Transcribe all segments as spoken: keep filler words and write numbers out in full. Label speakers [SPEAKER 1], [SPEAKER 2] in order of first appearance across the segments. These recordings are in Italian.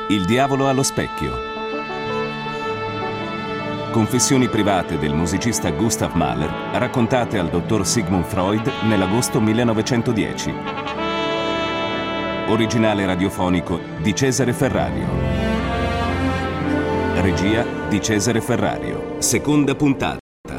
[SPEAKER 1] Il diavolo allo specchio. Confessioni private del musicista Gustav Mahler raccontate al dottor Sigmund Freud nell'agosto millenovecentodieci. Originale radiofonico di Cesare Ferrario. Regia di Cesare Ferrario. Seconda puntata.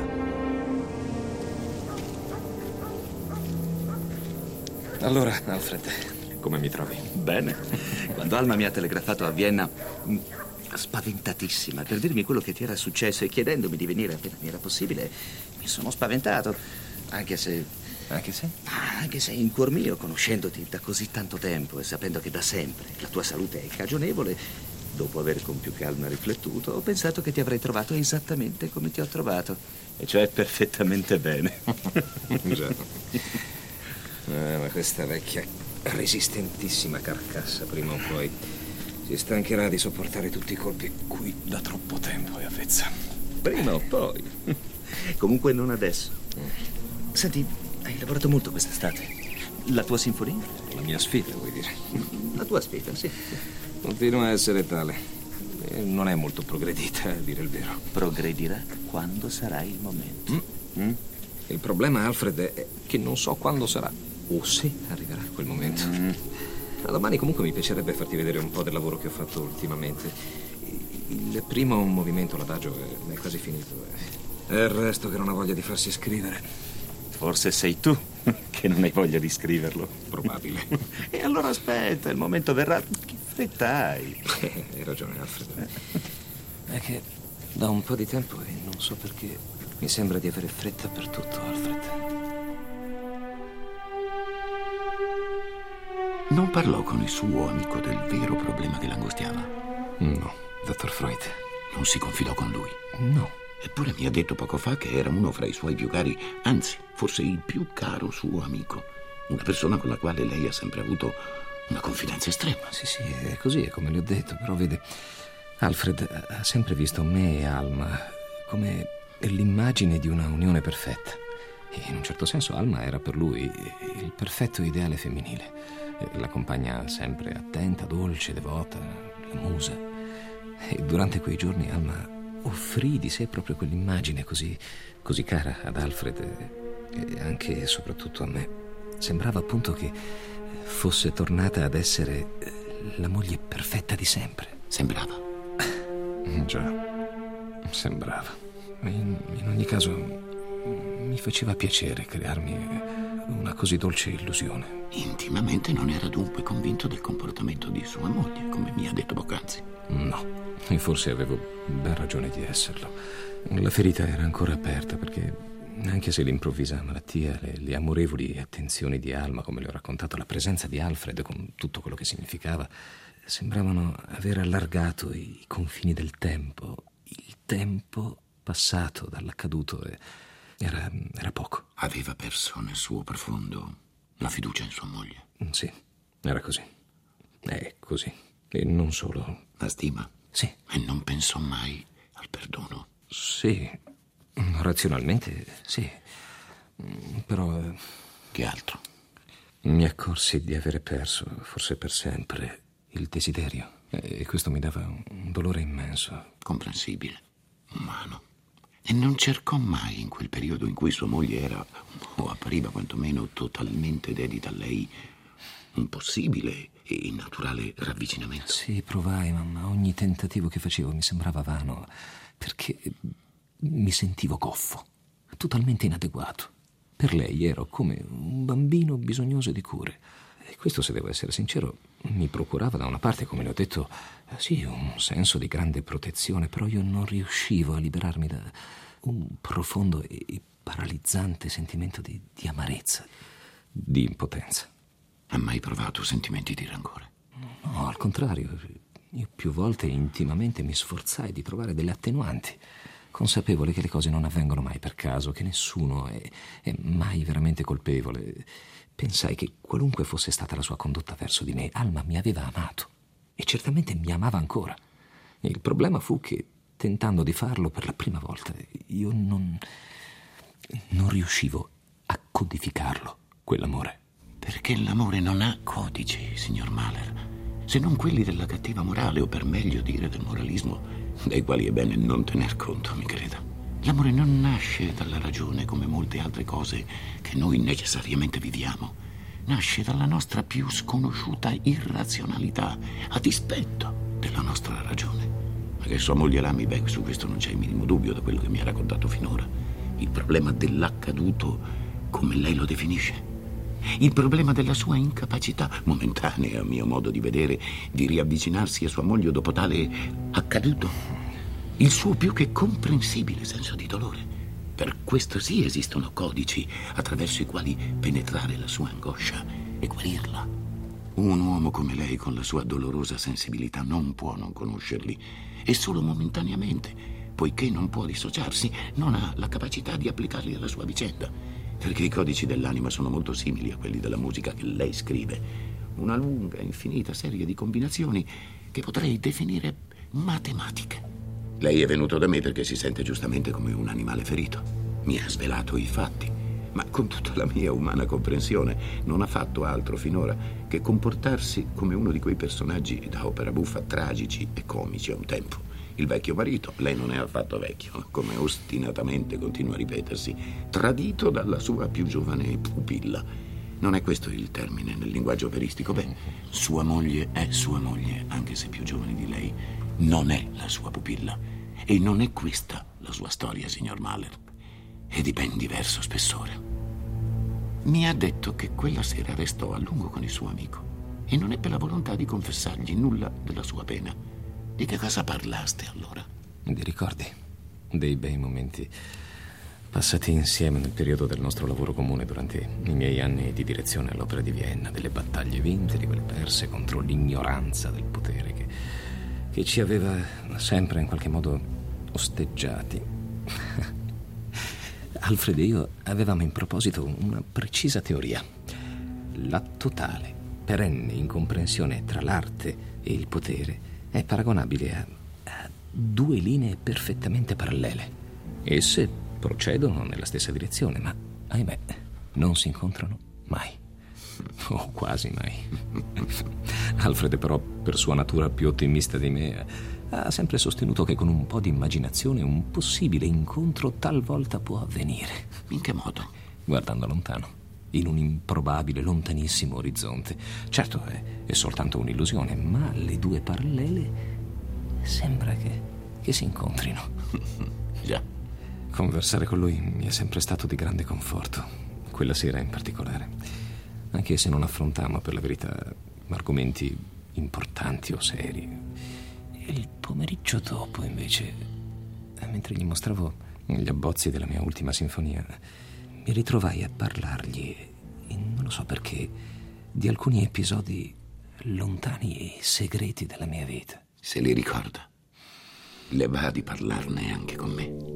[SPEAKER 2] Allora, Alfred, come mi trovi?
[SPEAKER 3] Bene. Quando Alma mi ha telegrafato a Vienna, spaventatissima, per dirmi quello che ti era successo e chiedendomi di venire appena mi era possibile, mi sono spaventato, anche se...
[SPEAKER 2] Anche se?
[SPEAKER 3] Anche se in cuor mio, conoscendoti da così tanto tempo e sapendo che da sempre la tua salute è cagionevole, dopo aver con più calma riflettuto, ho pensato che ti avrei trovato esattamente come ti ho trovato, e cioè perfettamente bene.
[SPEAKER 2] Già. Eh, ma questa vecchia resistentissima carcassa prima o poi si stancherà di sopportare tutti i colpi cui da troppo tempo è avvezza.
[SPEAKER 3] Prima o poi. Comunque non adesso. Senti, hai lavorato molto quest'estate. La tua sinfonia?
[SPEAKER 2] La mia sfida, vuoi dire?
[SPEAKER 3] La tua sfida, sì.
[SPEAKER 2] Continua a essere tale. E non è molto progredita, a dire il vero.
[SPEAKER 3] Progredirà quando sarà il momento.
[SPEAKER 2] Mm? Mm? Il problema, Alfred, è che non so quando sarà. O se arriverà quel momento. Mm. Ma domani comunque mi piacerebbe farti vedere un po' del lavoro che ho fatto ultimamente. Il primo movimento, l'adagio, è quasi finito. E il resto che non ha voglia di farsi scrivere.
[SPEAKER 3] Forse sei tu che non hai voglia di scriverlo.
[SPEAKER 2] Probabile.
[SPEAKER 3] E allora aspetta, il momento verrà. Che fretta hai?
[SPEAKER 2] Hai ragione, Alfred. È che da un po' di tempo, e non so perché, mi sembra di avere fretta per tutto, Alfred.
[SPEAKER 4] Non parlò con il suo amico del vero problema che l'angustiava?
[SPEAKER 2] No, dottor Freud.
[SPEAKER 4] Non si confidò con lui?
[SPEAKER 2] No.
[SPEAKER 4] Eppure mi ha detto poco fa che era uno fra i suoi più cari, anzi, forse il più caro suo amico. Una persona con la quale lei ha sempre avuto una confidenza estrema.
[SPEAKER 2] Sì, sì, è così, è come le ho detto. Però vede, Alfred ha sempre visto me e Alma come l'immagine di una unione perfetta. E in un certo senso Alma era per lui il perfetto ideale femminile. La compagna sempre attenta, dolce, devota, la musa. E durante quei giorni Alma offrì di sé proprio quell'immagine così, così cara ad Alfred e anche e soprattutto a me. Sembrava appunto che fosse tornata ad essere la moglie perfetta di sempre.
[SPEAKER 4] Sembrava?
[SPEAKER 2] Già, sembrava. In, in ogni caso mi faceva piacere crearmi una così dolce illusione.
[SPEAKER 4] Intimamente non era dunque convinto del comportamento di sua moglie, come mi ha detto poc'anzi?
[SPEAKER 2] No, e forse avevo ben ragione di esserlo. La ferita era ancora aperta perché, anche se l'improvvisa malattia, le, le amorevoli attenzioni di Alma, come le ho raccontato, la presenza di Alfred con tutto quello che significava, sembravano aver allargato i confini del tempo. Il tempo passato dall'accaduto e Era, era poco.
[SPEAKER 4] Aveva perso nel suo profondo la fiducia in sua moglie.
[SPEAKER 2] Sì, era così. È così. E non solo.
[SPEAKER 4] La stima?
[SPEAKER 2] Sì.
[SPEAKER 4] E non pensò mai al perdono?
[SPEAKER 2] Sì, razionalmente sì. Però...
[SPEAKER 4] Che altro?
[SPEAKER 2] Mi accorsi di avere perso, forse per sempre, il desiderio. E questo mi dava un dolore immenso.
[SPEAKER 4] Comprensibile. Umano. E non cercò mai, in quel periodo in cui sua moglie era, o appariva quantomeno, totalmente dedita a lei, un possibile e naturale ravvicinamento?
[SPEAKER 2] Sì, provai, ma ogni tentativo che facevo mi sembrava vano, perché mi sentivo goffo, totalmente inadeguato. Per lei ero come un bambino bisognoso di cure. E questo, se devo essere sincero, mi procurava da una parte, come le ho detto, sì, un senso di grande protezione, però io non riuscivo a liberarmi da un profondo e paralizzante sentimento di, di amarezza, di impotenza.
[SPEAKER 4] Ha mai provato sentimenti di rancore?
[SPEAKER 2] No, al contrario. Io più volte intimamente mi sforzai di trovare delle attenuanti, consapevole che le cose non avvengono mai per caso, che nessuno è, è mai veramente colpevole. Pensai che qualunque fosse stata la sua condotta verso di me, Alma mi aveva amato e certamente mi amava ancora. Il problema fu che, tentando di farlo per la prima volta, io non, non riuscivo a codificarlo, quell'amore.
[SPEAKER 4] Perché l'amore non ha codici, signor Mahler. se non quelli della cattiva morale, o per meglio dire del moralismo, dai quali è bene non tener conto, mi creda. L'amore non nasce dalla ragione come molte altre cose che noi necessariamente viviamo. Nasce dalla nostra più sconosciuta irrazionalità, a dispetto della nostra ragione. Ma che sua moglie l'ami, beh, su questo non c'è il minimo dubbio da quello che mi ha raccontato finora. Il problema dell'accaduto, come lei lo definisce, il problema della sua incapacità, momentanea a mio modo di vedere, di riavvicinarsi a sua moglie dopo tale accaduto, il suo più che comprensibile senso di dolore. Per questo sì esistono codici attraverso i quali penetrare la sua angoscia e guarirla. Un uomo come lei, con la sua dolorosa sensibilità, non può non conoscerli, e solo momentaneamente, poiché non può dissociarsi, non ha la capacità di applicarli alla sua vicenda. Perché i codici dell'anima sono molto simili a quelli della musica che lei scrive. Una lunga, infinita serie di combinazioni che potrei definire matematiche. Lei è venuto da me perché si sente giustamente come un animale ferito. Mi ha svelato i fatti, ma con tutta la mia umana comprensione non ha fatto altro finora che comportarsi come uno di quei personaggi da opera buffa tragici e comici a un tempo. Il vecchio marito, lei non è affatto vecchio, come ostinatamente continua a ripetersi, tradito dalla sua più giovane pupilla. Non è questo il termine nel linguaggio operistico? Beh, sua moglie è sua moglie, anche se più giovane di lei. Non è la sua pupilla. E non è questa la sua storia, signor Mahler. È di ben diverso spessore. Mi ha detto che quella sera restò a lungo con il suo amico e non ebbe la volontà di confessargli nulla della sua pena. Di che cosa parlaste allora?
[SPEAKER 2] Di ricordi, dei bei momenti passati insieme nel periodo del nostro lavoro comune durante i miei anni di direzione all'Opera di Vienna, delle battaglie vinte, di quelle perse contro l'ignoranza del potere che, che ci aveva sempre in qualche modo osteggiati. Alfred e io avevamo in proposito una precisa teoria: la totale, perenne incomprensione tra l'arte e il potere è paragonabile a, a due linee perfettamente parallele. Esse procedono nella stessa direzione, ma, ahimè, non si incontrano mai. O quasi mai. Alfred, però, per sua natura più ottimista di me, ha sempre sostenuto che con un po' di immaginazione un possibile incontro talvolta può avvenire.
[SPEAKER 4] In che modo?
[SPEAKER 2] Guardando lontano, in un improbabile, lontanissimo orizzonte. Certo, è, è soltanto un'illusione, ma le due parallele sembra che, che si incontrino.
[SPEAKER 4] Già.
[SPEAKER 2] Conversare con lui mi è sempre stato di grande conforto, quella sera in particolare, anche se non affrontammo, per la verità, argomenti importanti o seri. Il pomeriggio dopo, invece, mentre gli mostravo gli abbozzi della mia ultima sinfonia, mi ritrovai a parlargli, non lo so perché, di alcuni episodi lontani e segreti della mia vita.
[SPEAKER 4] Se li ricorda, le va di parlarne anche con me.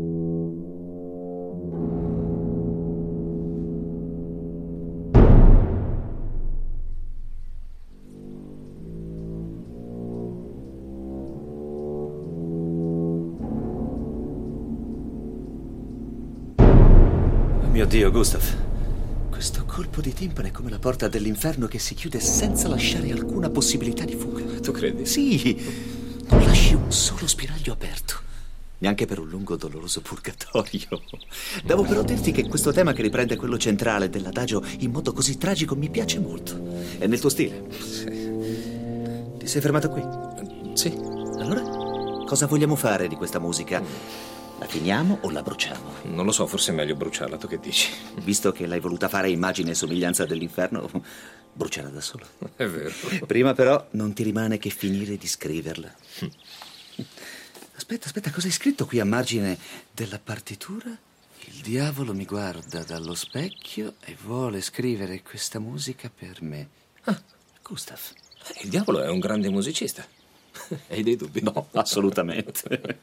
[SPEAKER 3] Mio Dio, Gustav, questo colpo di timpano è come la porta dell'inferno che si chiude senza lasciare alcuna possibilità di fuga.
[SPEAKER 2] Tu credi?
[SPEAKER 3] Sì, non lasci un solo spiraglio aperto, neanche per un lungo doloroso purgatorio. Devo però dirti che questo tema, che riprende quello centrale dell'adagio in modo così tragico, mi piace molto. È nel tuo stile.
[SPEAKER 2] Sì.
[SPEAKER 3] Ti sei fermato qui?
[SPEAKER 2] Sì.
[SPEAKER 3] Allora, cosa vogliamo fare di questa musica? La finiamo o la bruciamo?
[SPEAKER 2] Non lo so, forse è meglio bruciarla, tu che dici?
[SPEAKER 3] Visto che l'hai voluta fare a immagine e somiglianza dell'inferno, bruciala da sola.
[SPEAKER 2] È vero.
[SPEAKER 3] Prima però non ti rimane che finire di scriverla. Aspetta, aspetta, cosa hai scritto qui a margine della partitura? Il diavolo mi guarda dallo specchio e vuole scrivere questa musica per me. Ah, Gustav.
[SPEAKER 2] Il diavolo è un grande musicista. Hai dei dubbi?
[SPEAKER 3] No, assolutamente.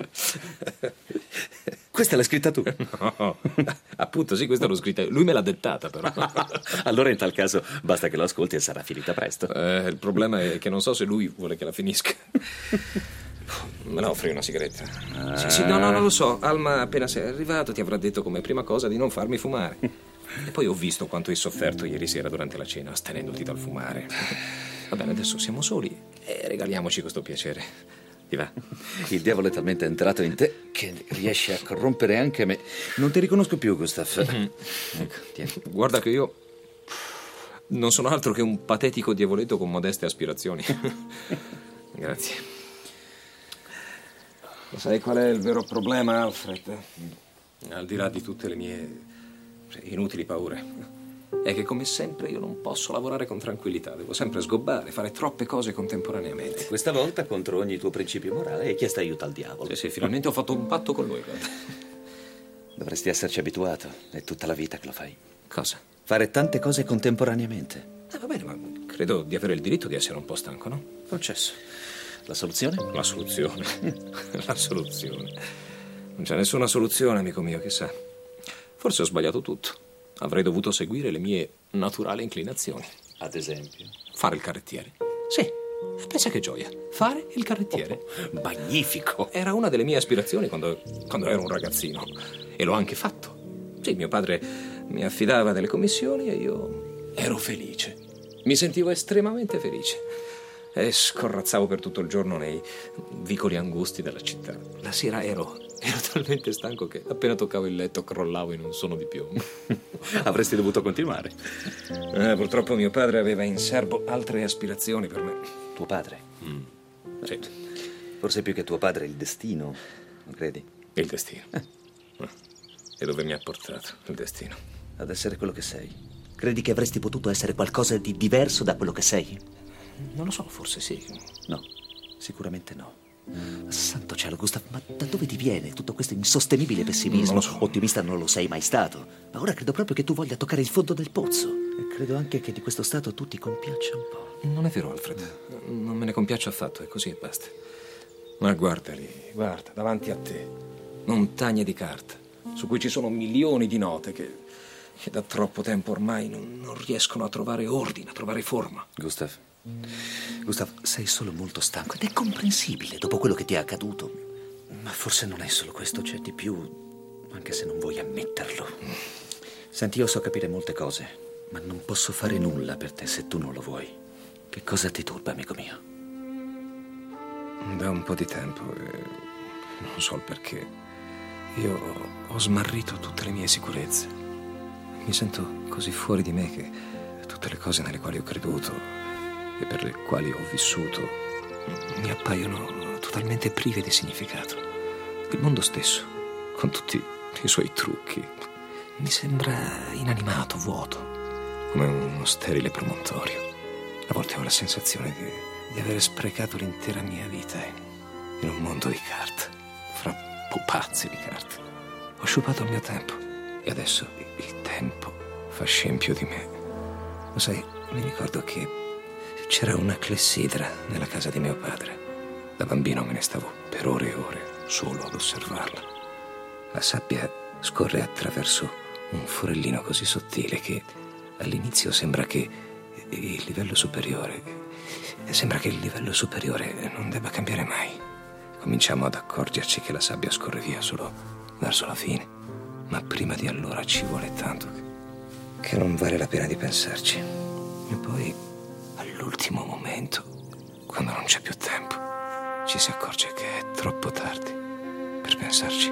[SPEAKER 3] Questa l'hai scritta tu?
[SPEAKER 2] No, appunto sì, questa l'ho scritta. Lui me l'ha dettata, però.
[SPEAKER 3] Allora in tal caso basta che lo ascolti e sarà finita presto.
[SPEAKER 2] Eh, il problema è che non so se lui vuole che la finisca. Me ne offri una sigaretta? Ah. Sì, sì, no, no, non lo so. Alma, appena sei arrivato, ti avrà detto come prima cosa di non farmi fumare. E poi ho visto quanto hai sofferto ieri sera durante la cena, astenendoti dal fumare. Va bene, adesso siamo soli e regaliamoci questo piacere. Ti va?
[SPEAKER 3] Il diavolo è talmente entrato in te che riesce a corrompere anche me. Non ti riconosco più, Gustav.
[SPEAKER 2] Mm-hmm. Ecco, tieni. Guarda che io non sono altro che un patetico diavoletto con modeste aspirazioni. Grazie. Lo sai qual è il vero problema, Alfred? Al di là di tutte le mie inutili paure, è che come sempre io non posso lavorare con tranquillità. Devo sempre sgobbare, fare troppe cose contemporaneamente.
[SPEAKER 3] Questa volta, contro ogni tuo principio morale, hai chiesto aiuto al diavolo.
[SPEAKER 2] Sì, sì, finalmente ho fatto un patto con lui, guarda.
[SPEAKER 3] Dovresti esserci abituato. È tutta la vita che lo fai.
[SPEAKER 2] Cosa?
[SPEAKER 3] Fare tante cose contemporaneamente.
[SPEAKER 2] Eh, va bene, ma credo di avere il diritto di essere un po' stanco, no?
[SPEAKER 3] Concesso. La soluzione?
[SPEAKER 2] La soluzione. La soluzione. Non c'è nessuna soluzione, amico mio, chissà. Forse ho sbagliato tutto. Avrei dovuto seguire le mie naturali inclinazioni.
[SPEAKER 3] Ad esempio?
[SPEAKER 2] Fare il carrettiere. Sì, pensa che gioia. Fare il carrettiere.
[SPEAKER 3] Oh, magnifico!
[SPEAKER 2] Era una delle mie aspirazioni quando, quando ero un ragazzino. E l'ho anche fatto. Sì, mio padre mi affidava delle commissioni e io ero felice. Mi sentivo estremamente felice. E scorrazzavo per tutto il giorno nei vicoli angusti della città. La sera ero, ero talmente stanco che appena toccavo il letto crollavo in un sonno di piombo.
[SPEAKER 3] Avresti dovuto continuare.
[SPEAKER 2] Eh, purtroppo mio padre aveva in serbo altre aspirazioni per me.
[SPEAKER 3] Tuo padre?
[SPEAKER 2] Mm. Sì.
[SPEAKER 3] Forse più che tuo padre il destino, non credi?
[SPEAKER 2] Il destino. Eh. E dove mi ha portato il destino?
[SPEAKER 3] Ad essere quello che sei. Credi che avresti potuto essere qualcosa di diverso da quello che sei?
[SPEAKER 2] Non lo so, forse sì.
[SPEAKER 3] No, sicuramente no. Santo cielo, Gustav, ma da dove ti viene tutto questo insostenibile pessimismo?
[SPEAKER 2] Non lo so.
[SPEAKER 3] Ottimista non lo sei mai stato. Ma ora credo proprio che tu voglia toccare il fondo del pozzo. E credo anche che di questo stato tu ti compiaccia un po'.
[SPEAKER 2] Non è vero, Alfred. Non me ne compiaccio affatto, è così e basta. Ma guarda lì, guarda, davanti a te. Montagne di carta, su cui ci sono milioni di note che, che da troppo tempo ormai non, non riescono a trovare ordine, a trovare forma.
[SPEAKER 3] Gustav, Gustav, sei solo molto stanco ed è comprensibile dopo quello che ti è accaduto. Ma forse non è solo questo, c'è di più, anche se non vuoi ammetterlo. Senti, io so capire molte cose, ma non posso fare nulla per te se tu non lo vuoi. Che cosa ti turba, amico mio?
[SPEAKER 2] Da un po' di tempo, e non so il perché, io ho smarrito tutte le mie sicurezze. Mi sento così fuori di me che tutte le cose nelle quali ho creduto e per le quali ho vissuto mi appaiono totalmente prive di significato. Il mondo stesso, con tutti i suoi trucchi, mi sembra inanimato, vuoto, come uno sterile promontorio. A volte ho la sensazione di, di aver sprecato l'intera mia vita in un mondo di carta, fra pupazzi di carta. Ho sciupato il mio tempo e adesso il tempo fa scempio di me. Lo sai, mi ricordo che c'era una clessidra nella casa di mio padre. Da bambino me ne stavo per ore e ore solo ad osservarla. La sabbia scorre attraverso un forellino così sottile che all'inizio sembra che il livello superiore sembra che il livello superiore non debba cambiare mai. Cominciamo ad accorgerci che la sabbia scorre via solo verso la fine, ma prima di allora ci vuole tanto che, che non vale la pena di pensarci. E poi all'ultimo momento, quando non c'è più tempo, ci si accorge che è troppo tardi per pensarci.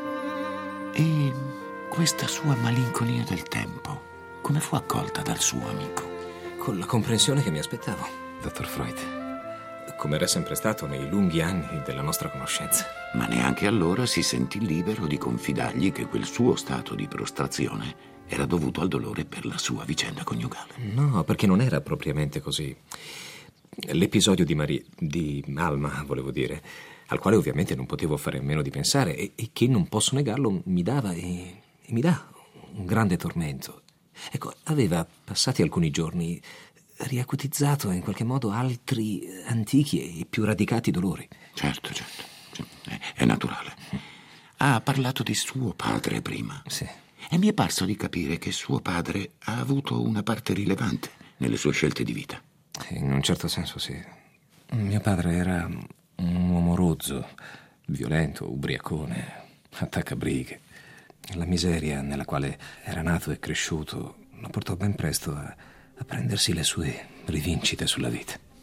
[SPEAKER 4] E questa sua malinconia del tempo, come fu accolta dal suo amico?
[SPEAKER 2] Con la comprensione che mi aspettavo, dottor Freud. Come era sempre stato nei lunghi anni della nostra conoscenza.
[SPEAKER 4] Ma neanche allora si sentì libero di confidargli che quel suo stato di prostrazione era dovuto al dolore per la sua vicenda coniugale.
[SPEAKER 2] No, perché non era propriamente così. L'episodio di Maria, di Alma, volevo dire, al quale ovviamente non potevo fare a meno di pensare e, e che, non posso negarlo, mi dava e, e mi dà un grande tormento. Ecco, aveva, passati alcuni giorni, riacutizzato in qualche modo altri antichi e più radicati dolori.
[SPEAKER 4] Certo, certo, è naturale. Ha parlato di suo padre prima.
[SPEAKER 2] Sì.
[SPEAKER 4] E mi è parso di capire che suo padre ha avuto una parte rilevante nelle sue scelte di vita.
[SPEAKER 2] In un certo senso sì. Mio padre era un uomo rozzo, violento, ubriacone, attaccabrighe. La miseria nella quale era nato e cresciuto lo portò ben presto a, a prendersi le sue rivincite sulla vita.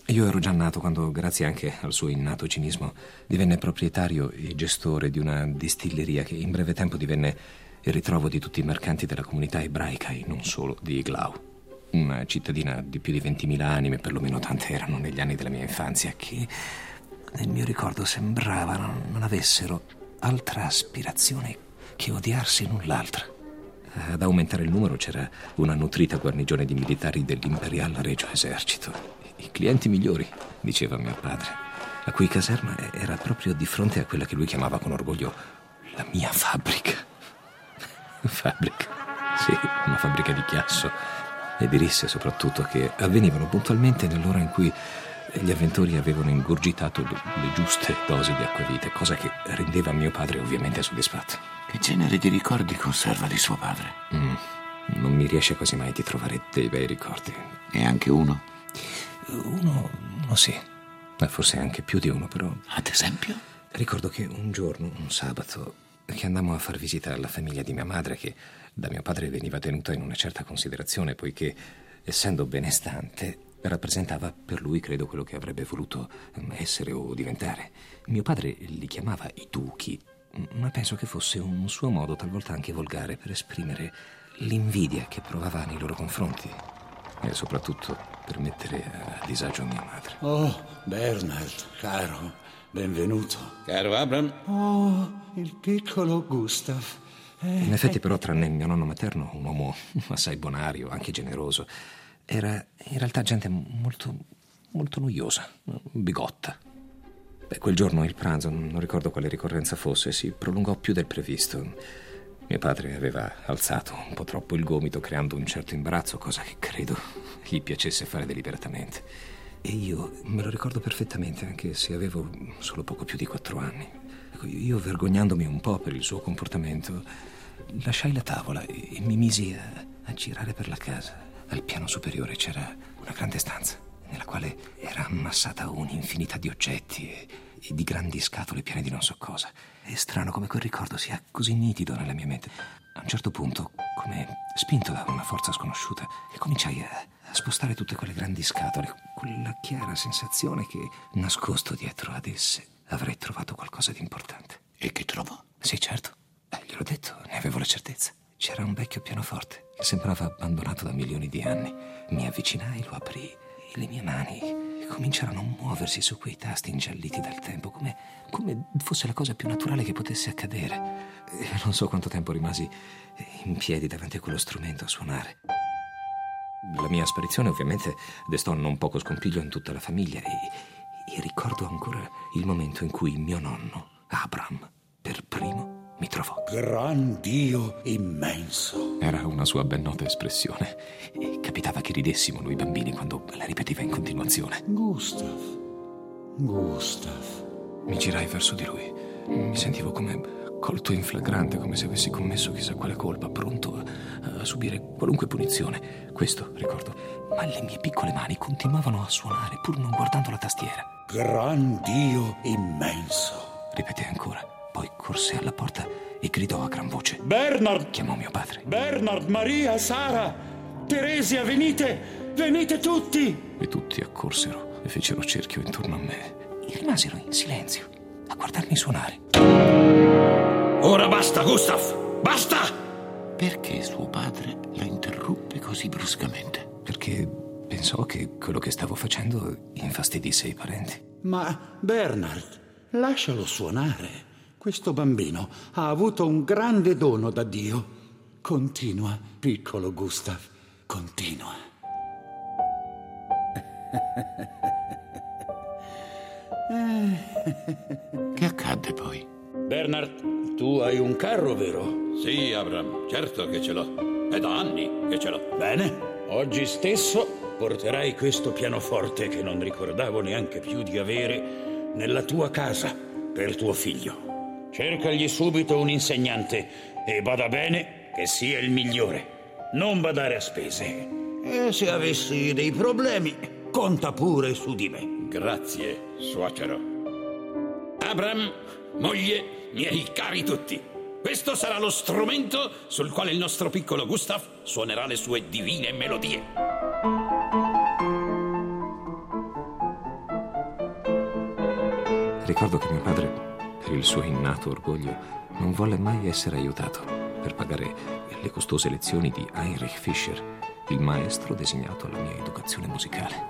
[SPEAKER 2] Io ero già nato quando, grazie anche al suo innato cinismo, divenne proprietario e gestore di una distilleria che in breve tempo divenne il ritrovo di tutti i mercanti della comunità ebraica e non solo di Iglau. Una cittadina di più di ventimila anime, perlomeno tante erano negli anni della mia infanzia, che nel mio ricordo sembrava non avessero altra aspirazione che odiarsi l'un l'altra. Ad aumentare il numero c'era una nutrita guarnigione di militari dell'Imperial Regio Esercito. I clienti migliori, diceva mio padre, la cui caserma era proprio di fronte a quella che lui chiamava con orgoglio la mia fabbrica. Fabbrica, sì, una fabbrica di chiasso e di risse soprattutto, che avvenivano puntualmente nell'ora in cui gli avventori avevano ingurgitato le, le giuste dosi di acquavite, cosa che rendeva mio padre ovviamente soddisfatto.
[SPEAKER 4] Che genere di ricordi conserva di suo padre?
[SPEAKER 2] Mm, non mi riesce quasi mai di trovare dei bei ricordi.
[SPEAKER 4] E anche uno?
[SPEAKER 2] Uno, uno sì, ma forse anche più di uno, però.
[SPEAKER 4] Ad esempio?
[SPEAKER 2] Ricordo che un giorno, un sabato, che andammo a far visita alla famiglia di mia madre, che da mio padre veniva tenuta in una certa considerazione, poiché, essendo benestante, rappresentava per lui, credo, quello che avrebbe voluto essere o diventare. Mio padre li chiamava i duchi, ma penso che fosse un suo modo, talvolta anche volgare, per esprimere l'invidia che provava nei loro confronti e soprattutto per mettere a disagio mia madre.
[SPEAKER 5] Oh, Bernard, caro, benvenuto.
[SPEAKER 6] Caro Abram.
[SPEAKER 5] Oh, il piccolo Gustav. Eh,
[SPEAKER 2] In effetti, però, tranne mio nonno materno, un uomo assai bonario, anche generoso, era in realtà gente molto, molto noiosa, bigotta. Beh, quel giorno il pranzo, non ricordo quale ricorrenza fosse, si prolungò più del previsto. Mio padre aveva alzato un po' troppo il gomito, creando un certo imbarazzo, cosa che credo gli piacesse fare deliberatamente. E io me lo ricordo perfettamente, anche se avevo solo poco più di quattro anni. Ecco, io, vergognandomi un po' per il suo comportamento, lasciai la tavola e, e mi misi a, a girare per la casa. Al piano superiore c'era una grande stanza, nella quale era ammassata un'infinità di oggetti e, e di grandi scatole piene di non so cosa. È strano come quel ricordo sia così nitido nella mia mente. A un certo punto, come spinto da una forza sconosciuta, cominciai a, a spostare tutte quelle grandi scatole, quella chiara sensazione che, nascosto dietro ad esse, avrei trovato qualcosa di importante.
[SPEAKER 4] E che trovò?
[SPEAKER 2] Sì, certo. Eh, gliel'ho detto, ne avevo la certezza. C'era un vecchio pianoforte che sembrava abbandonato da milioni di anni. Mi avvicinai, lo aprì e le mie mani cominciarono a muoversi su quei tasti ingialliti dal tempo, come, come fosse la cosa più naturale che potesse accadere. E non so quanto tempo rimasi in piedi davanti a quello strumento a suonare. La mia sparizione ovviamente destò non poco scompiglio in tutta la famiglia e, e ricordo ancora il momento in cui mio nonno, Abram, per primo mi trovò.
[SPEAKER 5] Gran Dio immenso.
[SPEAKER 2] Era una sua ben nota espressione e capitava che ridessimo noi bambini quando la ripeteva in continuazione.
[SPEAKER 5] Gustav, Gustav.
[SPEAKER 2] Mi girai verso di lui. Mi sentivo come colto in flagrante, come se avessi commesso chissà quale colpa, pronto a, a subire qualunque punizione. Questo ricordo. Ma le mie piccole mani continuavano a suonare pur non guardando la tastiera.
[SPEAKER 5] Gran Dio immenso.
[SPEAKER 2] Ripeté ancora. Poi corse alla porta e gridò a gran voce.
[SPEAKER 5] Bernard!
[SPEAKER 2] Chiamò mio padre.
[SPEAKER 5] Bernard, Maria, Sara, Teresia, venite! Venite tutti!
[SPEAKER 2] E tutti accorsero e fecero cerchio intorno a me. E rimasero in silenzio a guardarmi suonare.
[SPEAKER 6] Ora basta, Gustav! Basta!
[SPEAKER 4] Perché suo padre la interruppe così bruscamente?
[SPEAKER 2] Perché pensò che quello che stavo facendo infastidisse i parenti.
[SPEAKER 5] Ma, Bernard, lascialo suonare. Questo bambino ha avuto un grande dono da Dio. Continua, piccolo Gustav, continua.
[SPEAKER 4] Che accadde poi?
[SPEAKER 5] Bernard, tu hai un carro, vero?
[SPEAKER 6] Sì, Abram, certo che ce l'ho. È da anni che ce l'ho.
[SPEAKER 5] Bene, oggi stesso porterai questo pianoforte che non ricordavo neanche più di avere nella tua casa per tuo figlio. Cercagli subito un insegnante e bada bene che sia il migliore. Non badare a spese. E se avessi dei problemi, conta pure su di me.
[SPEAKER 6] Grazie, suocero. Abram, moglie, miei cari tutti. Questo sarà lo strumento sul quale il nostro piccolo Gustav suonerà le sue divine melodie.
[SPEAKER 2] Ricordo che mio padre, per il suo innato orgoglio, non volle mai essere aiutato per pagare le costose lezioni di Heinrich Fischer, il maestro designato alla mia educazione musicale.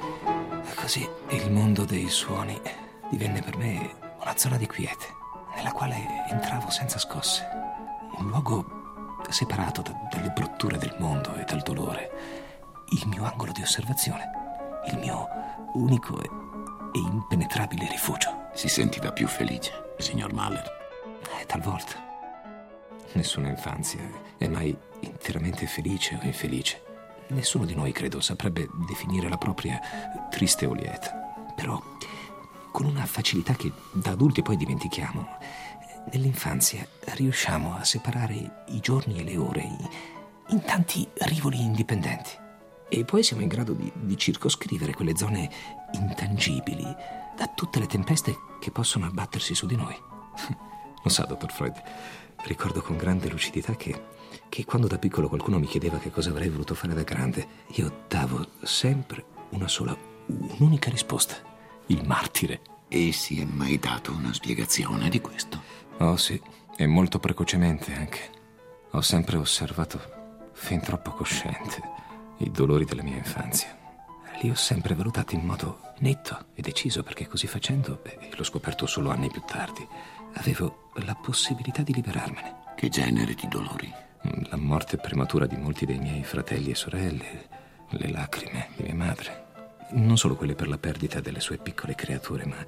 [SPEAKER 2] E così il mondo dei suoni divenne per me una zona di quiete, nella quale entravo senza scosse. Un luogo separato da, dalle brutture del mondo e dal dolore. Il mio angolo di osservazione. Il mio unico e, e impenetrabile rifugio.
[SPEAKER 4] Si sentiva più felice, signor Mahler?
[SPEAKER 2] Eh, talvolta. Nessuna infanzia è mai interamente felice o infelice. Nessuno di noi, credo, saprebbe definire la propria triste o lieta. Però, con una facilità che da adulti poi dimentichiamo, nell'infanzia riusciamo a separare i giorni e le ore in tanti rivoli indipendenti. E poi siamo in grado di, di circoscrivere quelle zone intangibili da tutte le tempeste che possono abbattersi su di noi. Lo sa, dottor Freud, ricordo con grande lucidità che, che quando da piccolo qualcuno mi chiedeva che cosa avrei voluto fare da grande, io davo sempre una sola, un'unica risposta: il martire.
[SPEAKER 4] E si è mai dato una spiegazione di questo?
[SPEAKER 2] Oh sì, e molto precocemente anche. Ho sempre osservato, fin troppo cosciente, i dolori della mia infanzia. Li ho sempre valutati in modo netto e deciso, perché così facendo, e l'ho scoperto solo anni più tardi, avevo la possibilità di liberarmene.
[SPEAKER 4] Che genere di dolori?
[SPEAKER 2] La morte prematura di molti dei miei fratelli e sorelle, le lacrime di mia madre. Non solo quelle per la perdita delle sue piccole creature, ma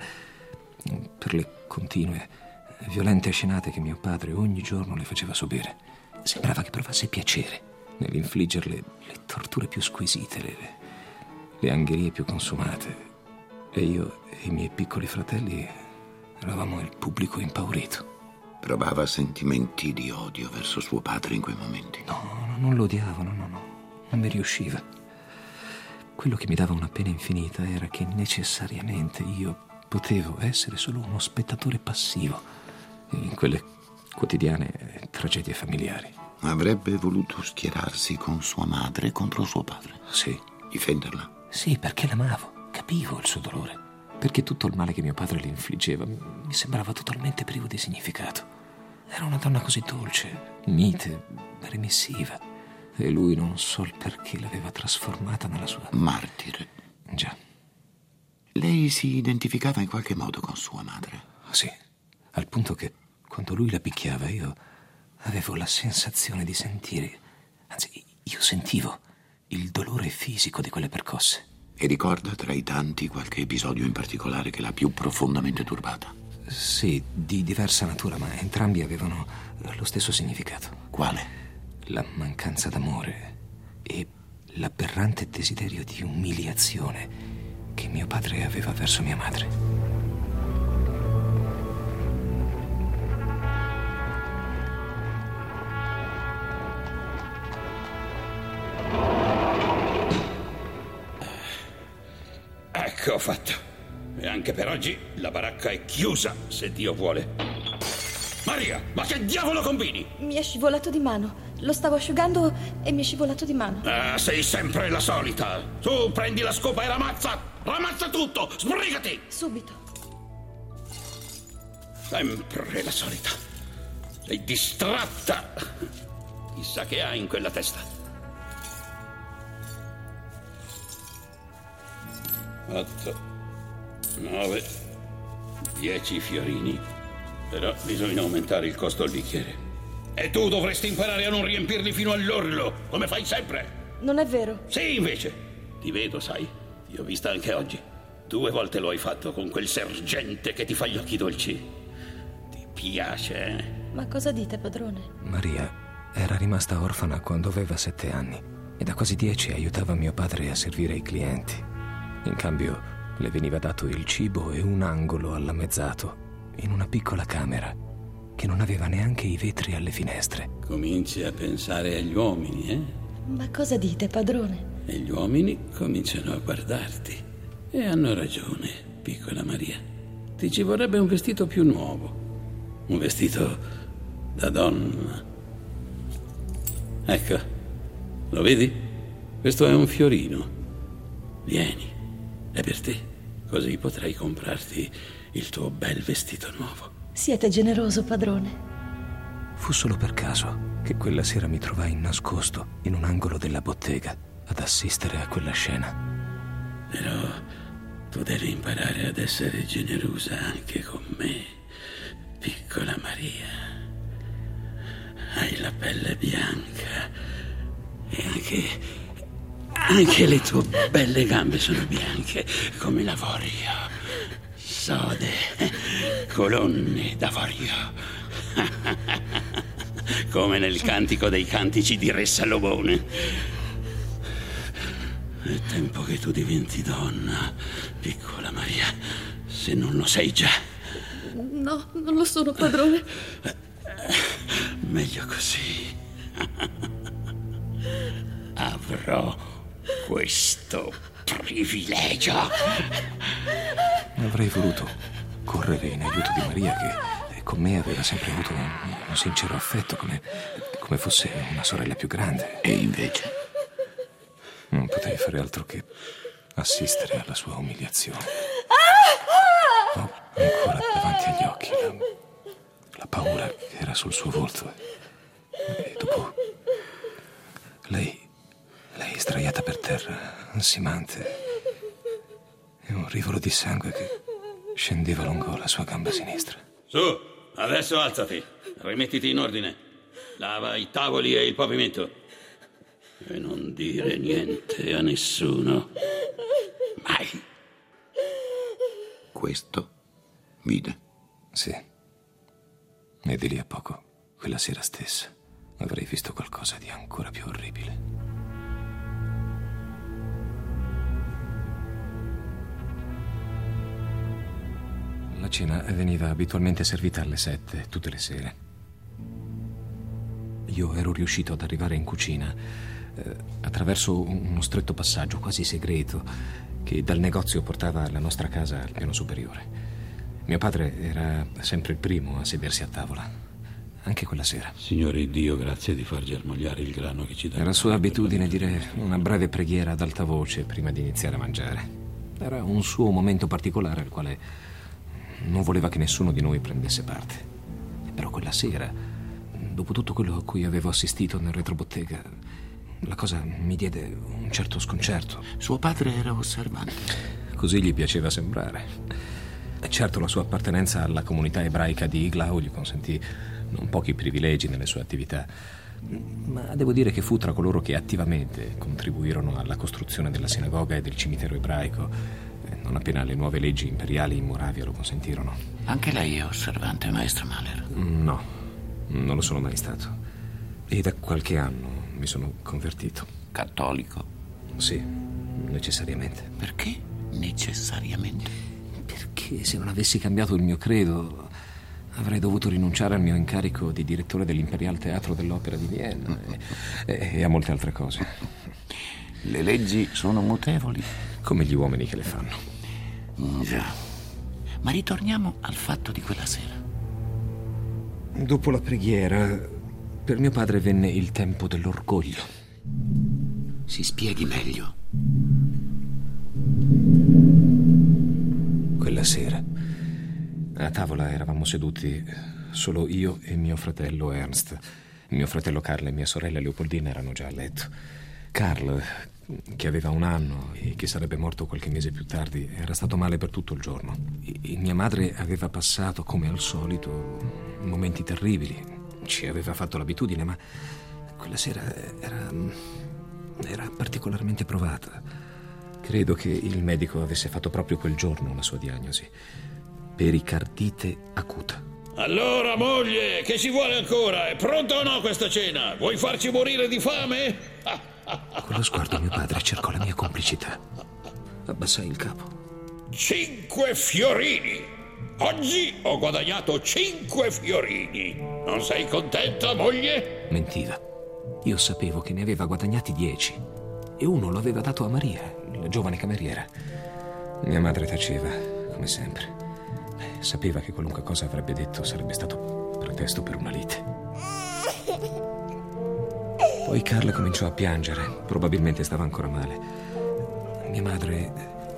[SPEAKER 2] per le continue, violente scenate che mio padre ogni giorno le faceva subire. Sembrava che provasse piacere nell'infliggerle le torture più squisite, le, le angherie più consumate. E io e i miei piccoli fratelli eravamo il pubblico impaurito.
[SPEAKER 4] Provava sentimenti di odio verso suo padre in quei momenti?
[SPEAKER 2] No, no, non lo odiavo, no, no, no. Non mi riusciva. Quello che mi dava una pena infinita era che necessariamente io potevo essere solo uno spettatore passivo in quelle quotidiane tragedie familiari.
[SPEAKER 4] Avrebbe voluto schierarsi con sua madre contro suo padre?
[SPEAKER 2] Sì.
[SPEAKER 4] Difenderla?
[SPEAKER 2] Sì, perché l'amavo. Capivo il suo dolore. Perché tutto il male che mio padre le infliggeva mi sembrava totalmente privo di significato. Era una donna così dolce, mite, remissiva. E lui non so il perché l'aveva trasformata nella sua...
[SPEAKER 4] martire.
[SPEAKER 2] Già.
[SPEAKER 4] Lei si identificava in qualche modo con sua madre?
[SPEAKER 2] Sì, al punto che quando lui la picchiava io avevo la sensazione di sentire, anzi, io sentivo il dolore fisico di quelle percosse.
[SPEAKER 4] E ricorda tra i tanti qualche episodio in particolare che l'ha più profondamente turbata?
[SPEAKER 2] Sì, di diversa natura, ma entrambi avevano lo stesso significato.
[SPEAKER 4] Quale?
[SPEAKER 2] La mancanza d'amore e l'aberrante desiderio di umiliazione che mio padre aveva verso mia madre.
[SPEAKER 6] Ecco fatto. E anche per oggi la baracca è chiusa, se Dio vuole. Maria, ma che diavolo combini?
[SPEAKER 7] Mi è scivolato di mano. Lo stavo asciugando e mi è scivolato di mano.
[SPEAKER 6] Ah, sei sempre la solita. Tu prendi la scopa e ramazza. Ramazza tutto. Sbrigati.
[SPEAKER 7] Subito.
[SPEAKER 6] Sempre la solita. Sei distratta. Chissà che hai in quella testa. Otto, nove, dieci fiorini. Però bisogna aumentare il costo al bicchiere. E tu dovresti imparare a non riempirli fino all'orlo, come fai sempre.
[SPEAKER 7] Non è vero.
[SPEAKER 6] Sì, invece. Ti vedo, sai. Ti ho vista anche oggi. Due volte lo hai fatto con quel sergente che ti fa gli occhi dolci. Ti piace, eh?
[SPEAKER 7] Ma cosa dite, padrone?
[SPEAKER 2] Maria era rimasta orfana quando aveva sette anni e da quasi dieci aiutava mio padre a servire i clienti. In cambio le veniva dato il cibo e un angolo allamezzato in una piccola camera che non aveva neanche i vetri alle finestre.
[SPEAKER 6] Cominci a pensare agli uomini, eh?
[SPEAKER 7] Ma cosa dite, padrone?
[SPEAKER 6] E gli uomini cominciano a guardarti. E hanno ragione, piccola Maria. Ti ci vorrebbe un vestito più nuovo. Un vestito da donna. Ecco, lo vedi? Questo è un fiorino. Vieni, è per te.
[SPEAKER 5] Così potrai comprarti il tuo bel vestito nuovo.
[SPEAKER 7] Siete generoso, padrone.
[SPEAKER 2] Fu solo per caso che quella sera mi trovai nascosto in un angolo della bottega ad assistere a quella scena.
[SPEAKER 5] Però tu devi imparare ad essere generosa anche con me, piccola Maria. Hai la pelle bianca e anche, anche le tue belle gambe sono bianche come l'avorio. Sode, colonne d'avorio. Come nel cantico dei cantici di Re Salomone. È tempo che tu diventi donna, piccola Maria, se non lo sei già.
[SPEAKER 7] No, non lo sono, padrone.
[SPEAKER 5] Meglio così. Avrò questo privilegio.
[SPEAKER 2] Avrei voluto correre in aiuto di Maria, che con me aveva sempre avuto un, un sincero affetto, come, come fosse una sorella più grande.
[SPEAKER 4] E invece?
[SPEAKER 2] Non potei fare altro che assistere alla sua umiliazione. Ho ancora davanti agli occhi la, la paura che era sul suo volto. E dopo lei, lei sdraiata per terra, ansimante, e un rivolo di sangue che scendeva lungo la sua gamba sinistra.
[SPEAKER 5] Su, adesso alzati, rimettiti in ordine. Lava i tavoli e il pavimento. E non dire niente a nessuno. Mai.
[SPEAKER 4] Questo vide?
[SPEAKER 2] Sì. E di lì a poco, quella sera stessa, avrei visto qualcosa di ancora più orribile. La cena veniva abitualmente servita alle sette, tutte le sere. Io ero riuscito ad arrivare in cucina eh, attraverso uno stretto passaggio quasi segreto che dal negozio portava alla nostra casa al piano superiore. Mio padre era sempre il primo a sedersi a tavola, anche quella sera.
[SPEAKER 5] Signore Dio, grazie di far germogliare il grano che ci dà.
[SPEAKER 2] Era sua abitudine dire una breve preghiera ad alta voce prima di iniziare a mangiare. Era un suo momento particolare al quale non voleva che nessuno di noi prendesse parte. Però quella sera, dopo tutto quello a cui avevo assistito nel retrobottega, la cosa mi diede un certo sconcerto.
[SPEAKER 4] Suo padre era osservante.
[SPEAKER 2] Così gli piaceva sembrare. E certo la sua appartenenza alla comunità ebraica di Iglau gli consentì non pochi privilegi nelle sue attività. Ma devo dire che fu tra coloro che attivamente contribuirono alla costruzione della sinagoga e del cimitero ebraico, non appena le nuove leggi imperiali in Moravia lo consentirono.
[SPEAKER 4] Anche lei è osservante, maestro Mahler?
[SPEAKER 2] No, non lo sono mai stato. E da qualche anno mi sono convertito.
[SPEAKER 4] Cattolico?
[SPEAKER 2] Sì, necessariamente.
[SPEAKER 4] Perché necessariamente?
[SPEAKER 2] Perché se non avessi cambiato il mio credo avrei dovuto rinunciare al mio incarico di direttore dell'Imperial Teatro dell'Opera di Vienna e, e a molte altre cose.
[SPEAKER 4] Le leggi sono mutevoli.
[SPEAKER 2] Come gli uomini che le fanno.
[SPEAKER 4] Mm, già. Ma ritorniamo al fatto di quella sera.
[SPEAKER 2] Dopo la preghiera, per mio padre venne il tempo dell'orgoglio.
[SPEAKER 4] Si spieghi meglio.
[SPEAKER 2] Quella sera, a tavola eravamo seduti solo io e mio fratello Ernst. Mio fratello Carl e mia sorella Leopoldina erano già a letto. Carl, che aveva un anno e che sarebbe morto qualche mese più tardi, era stato male per tutto il giorno. E mia madre aveva passato, come al solito, momenti terribili. Ci aveva fatto l'abitudine, ma quella sera era, era particolarmente provata. Credo che il medico avesse fatto proprio quel giorno la sua diagnosi. Pericardite acuta.
[SPEAKER 5] Allora, moglie, che ci vuole ancora? È pronta o no questa cena? Vuoi farci morire di fame?
[SPEAKER 2] Con lo sguardo mio padre cercò la mia complicità. Abbassai il capo.
[SPEAKER 5] Cinque fiorini! Oggi ho guadagnato cinque fiorini. Non sei contenta, moglie?
[SPEAKER 2] Mentiva. Io sapevo che ne aveva guadagnati dieci. E uno lo aveva dato a Maria, la giovane cameriera. Mia madre taceva, come sempre. Sapeva che qualunque cosa avrebbe detto sarebbe stato pretesto per una lite. Poi Carla cominciò a piangere. Probabilmente stava ancora male. Mia madre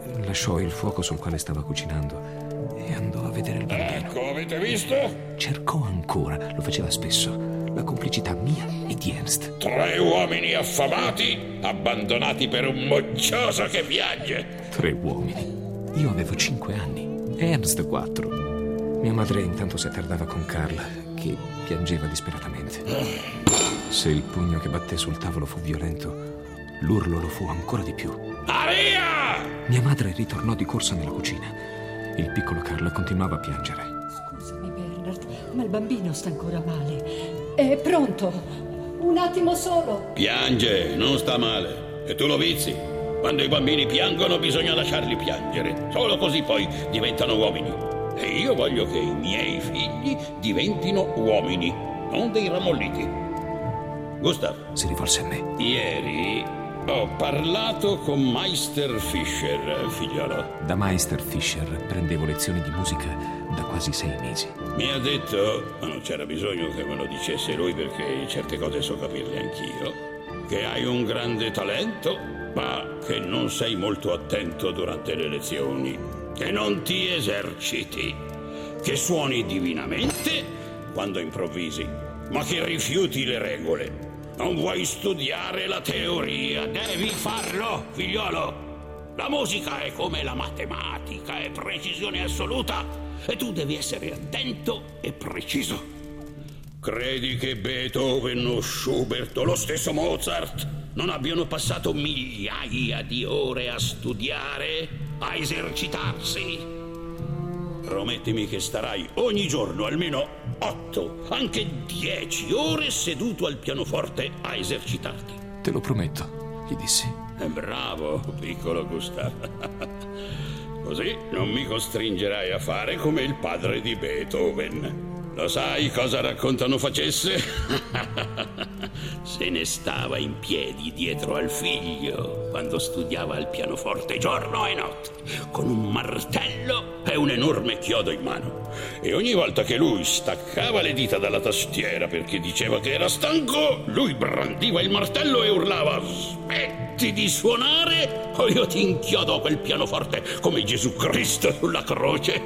[SPEAKER 2] lasciò il fuoco sul quale stava cucinando e andò a vedere il bambino.
[SPEAKER 6] Ecco, avete visto?
[SPEAKER 2] Cercò ancora, lo faceva spesso, la complicità mia e di Ernst.
[SPEAKER 6] Tre uomini affamati, abbandonati per un moccioso che piange.
[SPEAKER 2] Tre uomini. Io avevo cinque anni, Ernst quattro. Mia madre intanto si attardava con Carla, che piangeva disperatamente. Se il pugno che batté sul tavolo fu violento, l'urlo lo fu ancora di più.
[SPEAKER 6] Aria!
[SPEAKER 2] Mia madre ritornò di corsa nella cucina. Il piccolo Carl continuava a piangere.
[SPEAKER 8] Scusami, Bernard, ma il bambino sta ancora male. È pronto. Un attimo solo.
[SPEAKER 6] Piange, non sta male. E tu lo vizi. Quando i bambini piangono bisogna lasciarli piangere. Solo così poi diventano uomini. E io voglio che i miei figli diventino uomini, non dei ramolliti. Gustav.
[SPEAKER 2] Si rivolse a me.
[SPEAKER 6] Ieri ho parlato con Meister Fischer, figliolo.
[SPEAKER 2] Da Meister Fischer prendevo lezioni di musica da quasi sei mesi.
[SPEAKER 6] Mi ha detto, ma non c'era bisogno che me lo dicesse lui perché certe cose so capirle anch'io, che hai un grande talento, ma che non sei molto attento durante le lezioni, che non ti eserciti, che suoni divinamente quando improvvisi, ma che rifiuti le regole. Non vuoi studiare la teoria, devi farlo, figliolo. La musica è come la matematica, è precisione assoluta e tu devi essere attento e preciso. Credi che Beethoven o Schubert o lo stesso Mozart non abbiano passato migliaia di ore a studiare, a esercitarsi? Promettimi che starai ogni giorno almeno otto, anche dieci ore seduto al pianoforte a esercitarti.
[SPEAKER 2] Te lo prometto, gli dissi.
[SPEAKER 6] Bravo, piccolo Gustav. Così non mi costringerai a fare come il padre di Beethoven. Lo sai cosa raccontano facesse? Se ne stava in piedi dietro al figlio quando studiava al pianoforte giorno e notte, con un martello e un enorme chiodo in mano. E ogni volta che lui staccava le dita dalla tastiera perché diceva che era stanco, lui brandiva il martello e urlava: smetti di suonare o io ti inchiodo a quel pianoforte come Gesù Cristo sulla croce.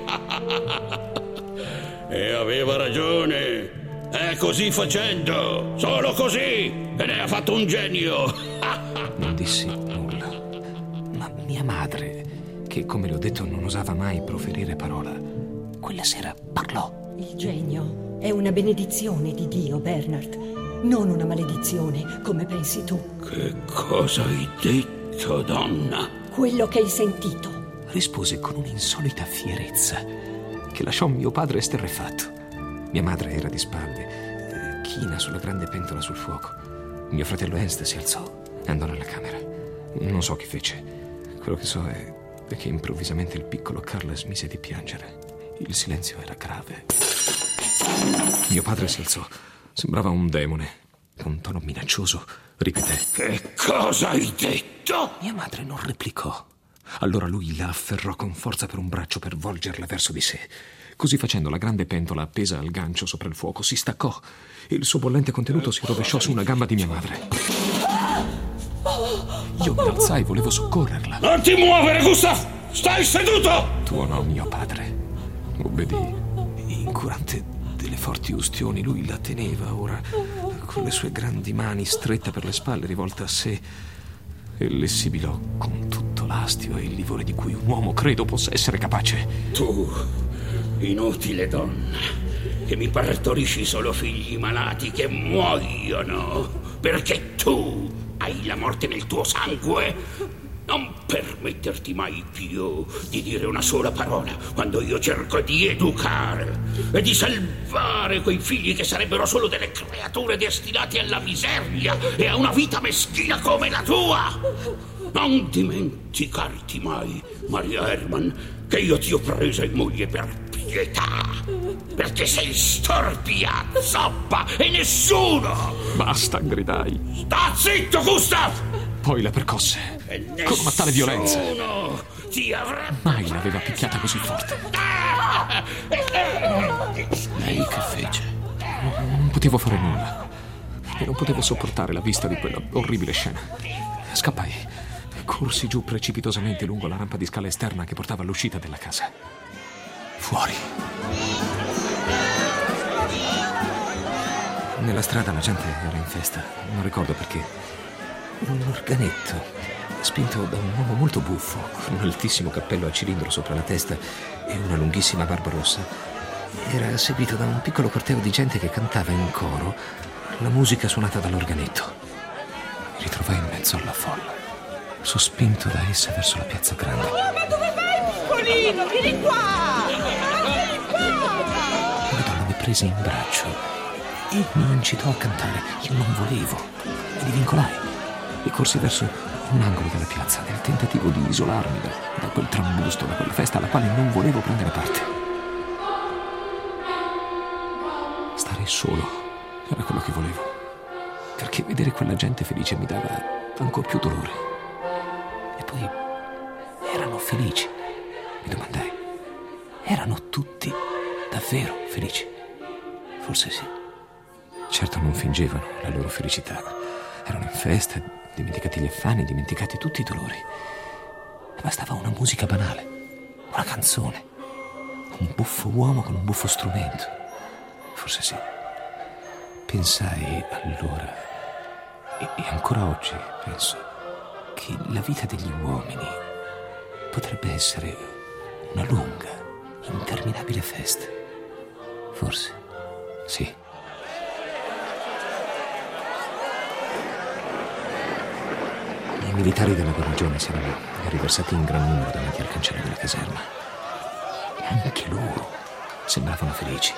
[SPEAKER 6] E aveva ragione. È così facendo, solo così, e ne ha fatto un genio.
[SPEAKER 2] Non dissi nulla. Ma mia madre, che come le ho detto non osava mai proferire parola, quella sera parlò.
[SPEAKER 8] Il genio è una benedizione di Dio, Bernard, non una maledizione, come pensi tu.
[SPEAKER 6] Che cosa hai detto, donna?
[SPEAKER 8] Quello che hai sentito.
[SPEAKER 2] Rispose con un'insolita fierezza che lasciò mio padre esterrefatto. Mia madre era di spalle, china sulla grande pentola sul fuoco. Mio fratello Ernst si alzò e andò nella camera. Non so che fece. Quello che so è che improvvisamente il piccolo Carl smise di piangere. Il silenzio era grave. Mio padre si alzò. Sembrava un demone. Con tono minaccioso ripeté:
[SPEAKER 6] Che cosa hai detto?
[SPEAKER 2] Mia madre non replicò. Allora lui la afferrò con forza per un braccio per volgerla verso di sé. Così facendo, la grande pentola appesa al gancio sopra il fuoco si staccò e il suo bollente contenuto si rovesciò su una gamba di mia madre. Io mi alzai e volevo soccorrerla.
[SPEAKER 6] Non ti muovere, Gustav! Stai seduto!
[SPEAKER 2] Tuonò mio padre. Obbedì. Incurante delle forti ustioni, lui la teneva ora con le sue grandi mani strette per le spalle, rivolta a sé, e le sibilò con tutto l'astio e il livore di cui un uomo credo possa essere capace.
[SPEAKER 6] Tu, inutile donna, che mi partorisci solo figli malati che muoiono, perché tu hai la morte nel tuo sangue. Non permetterti mai più di dire una sola parola quando io cerco di educare e di salvare quei figli che sarebbero solo delle creature destinate alla miseria e a una vita meschina come la tua. Non dimenticarti mai, Maria Hermann, che io ti ho presa in moglie per pietà, perché sei storpia, zoppa e nessuno.
[SPEAKER 2] Basta, gridai.
[SPEAKER 6] Sta zitto, Gustav!
[SPEAKER 2] Poi la percosse con una tale violenza.
[SPEAKER 6] Ti avrebbe
[SPEAKER 2] mai l'aveva picchiata così forte.
[SPEAKER 4] Lei che fece?
[SPEAKER 2] Non potevo fare nulla e non potevo sopportare la vista di quella orribile scena. Scappai corsi giù precipitosamente lungo la rampa di scala esterna che portava all'uscita della casa. Fuori. Nella strada la gente era in festa, non ricordo perché. Un organetto, spinto da un uomo molto buffo, con un altissimo cappello a cilindro sopra la testa e una lunghissima barba rossa, era seguito da un piccolo corteo di gente che cantava in coro la musica suonata dall'organetto. Mi ritrovai in mezzo alla folla, sospinto da essa verso la piazza grande.
[SPEAKER 9] Oh, ma dove vai, piccolino? Vieni qua! Vieni qua!
[SPEAKER 2] Una donna mi prese in braccio e mi incitò a cantare. Io non volevo, mi divincolai e corsi verso un angolo della piazza nel tentativo di isolarmi da, da quel trambusto, da quella festa alla quale non volevo prendere parte. Stare solo era quello che volevo, perché vedere quella gente felice mi dava ancora più dolore. E poi erano felici, mi domandai. Erano tutti davvero felici? Forse sì. Certo non fingevano la loro felicità. Erano in festa, dimenticati gli affanni, dimenticati tutti i dolori. Bastava una musica banale, una canzone, un buffo uomo con un buffo strumento. Forse sì. Pensai allora, e, e ancora oggi penso, che la vita degli uomini potrebbe essere una lunga, interminabile festa. Forse sì. I militari della guarnigione si erano riversati in gran numero davanti al cancello della caserma. E anche loro sembravano felici.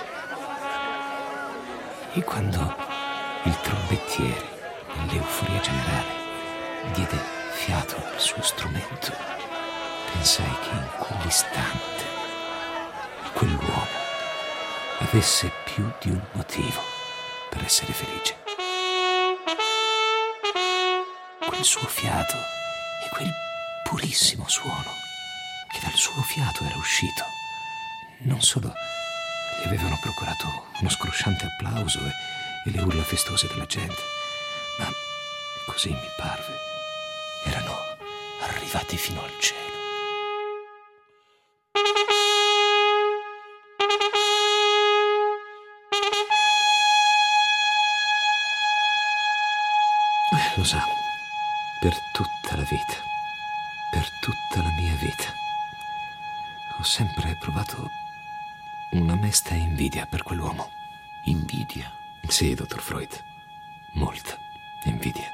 [SPEAKER 2] E quando il trombettiere, nell'euforia generale, diede fiato al suo strumento, pensai che in quell'istante quell'uomo avesse più di un motivo per essere felice. Quel suo fiato e quel purissimo suono che dal suo fiato era uscito non solo gli avevano procurato uno scrosciante applauso e, e le urla festose della gente, ma così mi parve erano arrivati fino al cielo. Lo sa, per tutta la vita, per tutta la mia vita, ho sempre provato una mesta invidia per quell'uomo.
[SPEAKER 4] Invidia?
[SPEAKER 2] Sì, dottor Freud, molta invidia.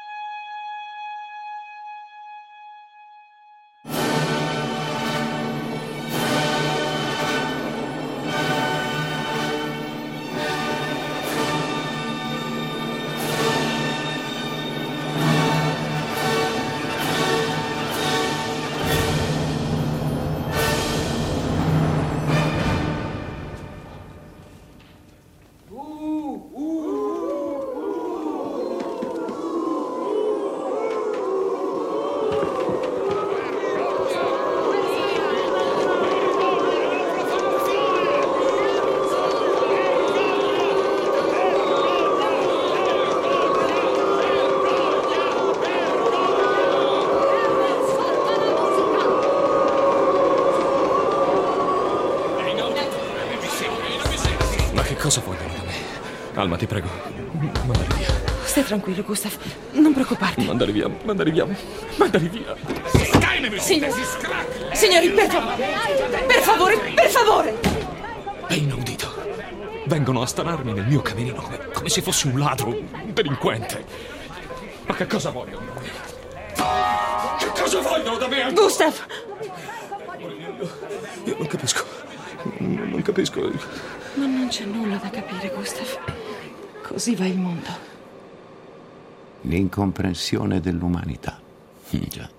[SPEAKER 2] Cosa vogliono da me? Alma, ti prego, mandali via.
[SPEAKER 9] Stai tranquillo, Gustav. Non preoccuparti.
[SPEAKER 2] Mandali via, mandali via, mandali via.
[SPEAKER 9] Signori, signori, per favore. Per favore, per favore.
[SPEAKER 2] È inaudito. Vengono a stanarmi nel mio camerino come, come se fossi un ladro, un delinquente. Ma che cosa vogliono da me? Che cosa vogliono da me?
[SPEAKER 9] Gustav!
[SPEAKER 2] Io, io non capisco. Non, non capisco.
[SPEAKER 9] Ma non c'è nulla da capire, Gustav. Così va il mondo.
[SPEAKER 4] L'incomprensione dell'umanità. Già.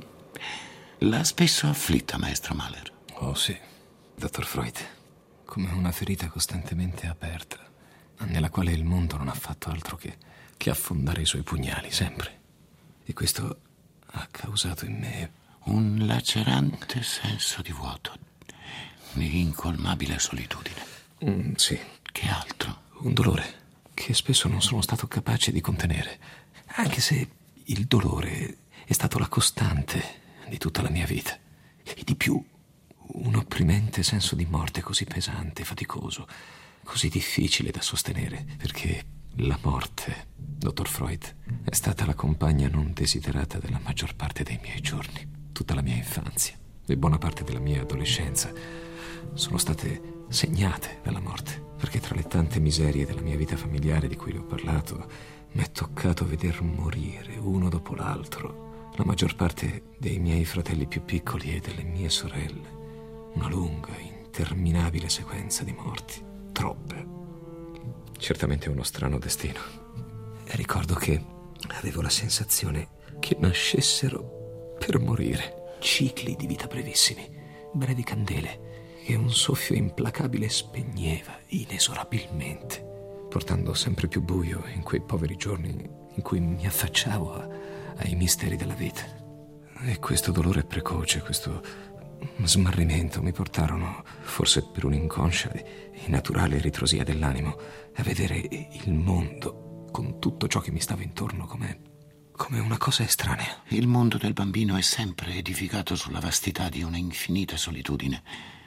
[SPEAKER 4] L'ha spesso afflitta, maestro Mahler.
[SPEAKER 2] Oh sì, dottor Freud. Come una ferita costantemente aperta, nella quale il mondo non ha fatto altro che, che affondare i suoi pugnali, sempre. E questo ha causato in me
[SPEAKER 4] un lacerante senso di vuoto, di incolmabile solitudine.
[SPEAKER 2] Mm, sì.
[SPEAKER 4] Che altro?
[SPEAKER 2] Un dolore che spesso non sono stato capace di contenere, anche se il dolore è stato la costante di tutta la mia vita. E di più, un opprimente senso di morte così pesante, faticoso, così difficile da sostenere, perché la morte, dottor Freud, è stata la compagna non desiderata della maggior parte dei miei giorni. Tutta la mia infanzia e buona parte della mia adolescenza sono state segnate dalla morte, perché tra le tante miserie della mia vita familiare di cui le ho parlato, mi è toccato veder morire uno dopo l'altro la maggior parte dei miei fratelli più piccoli e delle mie sorelle. Una lunga, interminabile sequenza di morti. Troppe. Certamente uno strano destino. E ricordo che avevo la sensazione che nascessero per morire. Cicli di vita brevissimi, brevi candele che un soffio implacabile spegneva inesorabilmente, portando sempre più buio in quei poveri giorni in cui mi affacciavo a, ai misteri della vita. E questo dolore precoce, questo smarrimento mi portarono, forse per un'inconscia e naturale ritrosia dell'animo, a vedere il mondo con tutto ciò che mi stava intorno come, come una cosa estranea.
[SPEAKER 4] Il mondo del bambino è sempre edificato sulla vastità di una infinita solitudine.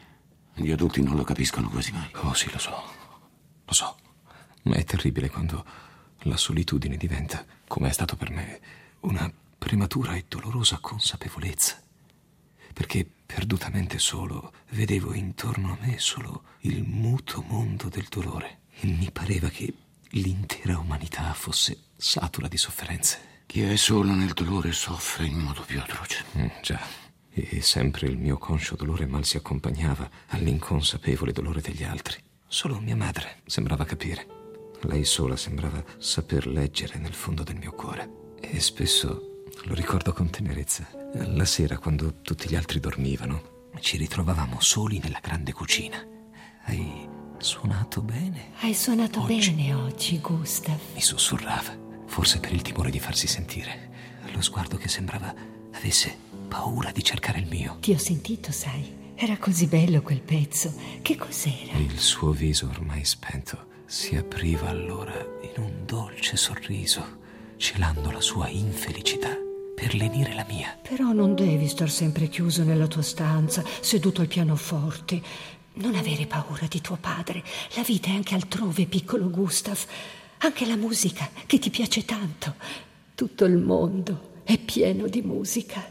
[SPEAKER 4] Gli adulti non lo capiscono quasi mai.
[SPEAKER 2] Oh sì, lo so, lo so, ma è terribile quando la solitudine diventa, come è stato per me, una prematura e dolorosa consapevolezza. Perché perdutamente solo vedevo intorno a me solo il muto mondo del dolore e mi pareva che l'intera umanità fosse satura di sofferenze.
[SPEAKER 4] Chi è solo nel dolore soffre in modo più atroce.
[SPEAKER 2] Mm, già, e sempre il mio conscio dolore mal si accompagnava all'inconsapevole dolore degli altri. Solo mia madre sembrava capire. Lei sola sembrava saper leggere nel fondo del mio cuore. E spesso lo ricordo con tenerezza. La sera, quando tutti gli altri dormivano, ci ritrovavamo soli nella grande cucina. Hai suonato bene?
[SPEAKER 8] Hai suonato
[SPEAKER 2] oggi.
[SPEAKER 8] bene oggi, Gustav.
[SPEAKER 2] Mi sussurrava, forse per il timore di farsi sentire. Lo sguardo che sembrava avesse paura di cercare il mio.
[SPEAKER 8] Ti ho sentito, sai. Era così bello quel pezzo. Che cos'era?
[SPEAKER 2] Il suo viso ormai spento si apriva allora in un dolce sorriso, celando la sua infelicità per lenire la mia.
[SPEAKER 8] Però non devi star sempre chiuso nella tua stanza, seduto al pianoforte. Non avere paura di tuo padre. La vita è anche altrove, piccolo Gustav. Anche la musica, che ti piace tanto. Tutto il mondo è pieno di musica.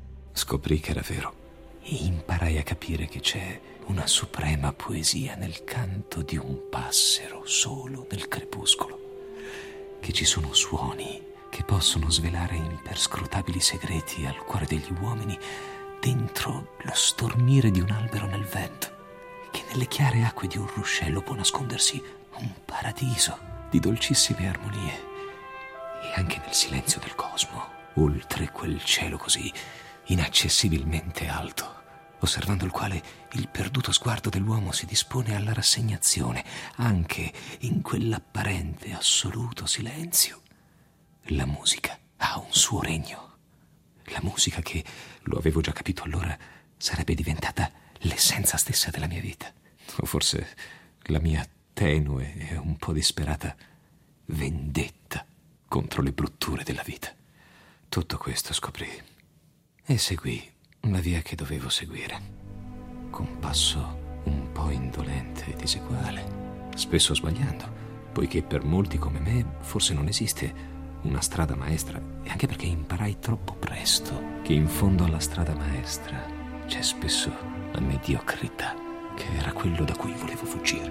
[SPEAKER 2] Scoprì che era vero e imparai a capire che c'è una suprema poesia nel canto di un passero solo nel crepuscolo. Che ci sono suoni che possono svelare imperscrutabili segreti al cuore degli uomini dentro lo stormire di un albero nel vento, che nelle chiare acque di un ruscello può nascondersi un paradiso di dolcissime armonie, e anche nel silenzio del cosmo, oltre quel cielo così inaccessibilmente alto, osservando il quale il perduto sguardo dell'uomo si dispone alla rassegnazione, anche in quell'apparente assoluto silenzio. La musica ha un suo regno. La musica che, lo avevo già capito allora, sarebbe diventata l'essenza stessa della mia vita. O forse la mia tenue e un po' disperata vendetta contro le brutture della vita. Tutto questo scoprì e seguì la via che dovevo seguire, con passo un po' indolente e diseguale, spesso sbagliando, poiché per molti come me forse non esiste una strada maestra, e anche perché imparai troppo presto che in fondo alla strada maestra c'è spesso la mediocrità, che era quello da cui volevo fuggire.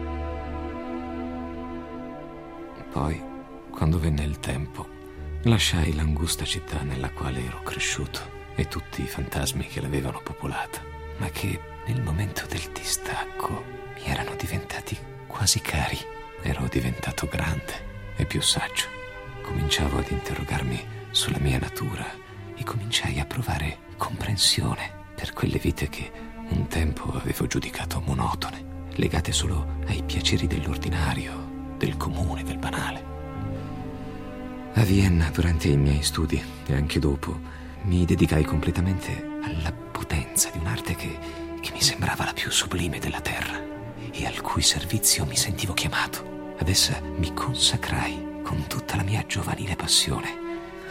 [SPEAKER 2] Poi, quando venne il tempo, lasciai l'angusta città nella quale ero cresciuto e tutti i fantasmi che l'avevano popolata, ma che nel momento del distacco mi erano diventati quasi cari. Ero diventato grande e più saggio. Cominciavo ad interrogarmi sulla mia natura e cominciai a provare comprensione per quelle vite che un tempo avevo giudicato monotone, legate solo ai piaceri dell'ordinario, del comune, del banale. A Vienna, durante i miei studi e anche dopo, mi dedicai completamente alla potenza di un'arte che, che mi sembrava la più sublime della terra e al cui servizio mi sentivo chiamato. Ad essa mi consacrai con tutta la mia giovanile passione,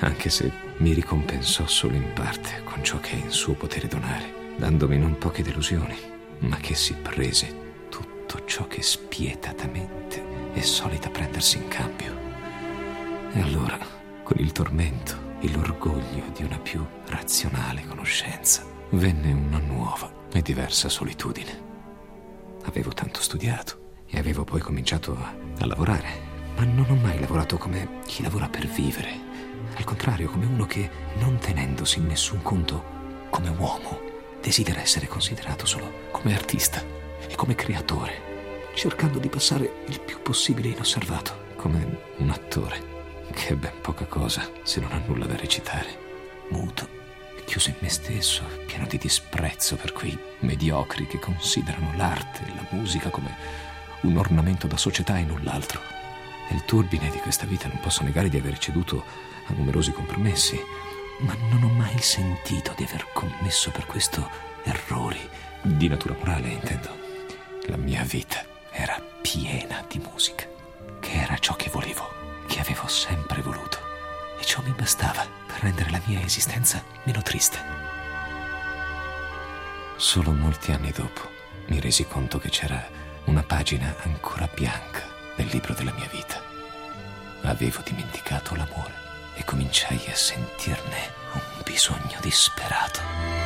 [SPEAKER 2] anche se mi ricompensò solo in parte con ciò che è in suo potere donare, dandomi non poche delusioni, ma che si prese tutto ciò che spietatamente è solita prendersi in cambio. E allora, con il tormento e l'orgoglio di una più razionale conoscenza, venne una nuova e diversa solitudine. Avevo tanto studiato e avevo poi cominciato a, a lavorare, ma non ho mai lavorato come chi lavora per vivere. Al contrario, come uno che, non tenendosi in nessun conto come uomo, desidera essere considerato solo come artista e come creatore, cercando di passare il più possibile inosservato, come un attore, che è ben poca cosa se non ha nulla da recitare, muto, chiuso in me stesso, pieno di disprezzo per quei mediocri che considerano l'arte e la musica come un ornamento da società e null'altro. Nel turbine di questa vita non posso negare di aver ceduto a numerosi compromessi, ma non ho mai sentito di aver commesso per questo errori di natura morale, intendo. La mia vita era piena di musica, che era ciò che volevo, che avevo sempre voluto, e ciò mi bastava per rendere la mia esistenza meno triste. Solo molti anni dopo mi resi conto che c'era una pagina ancora bianca nel libro della mia vita. Avevo dimenticato l'amore e cominciai a sentirne un bisogno disperato.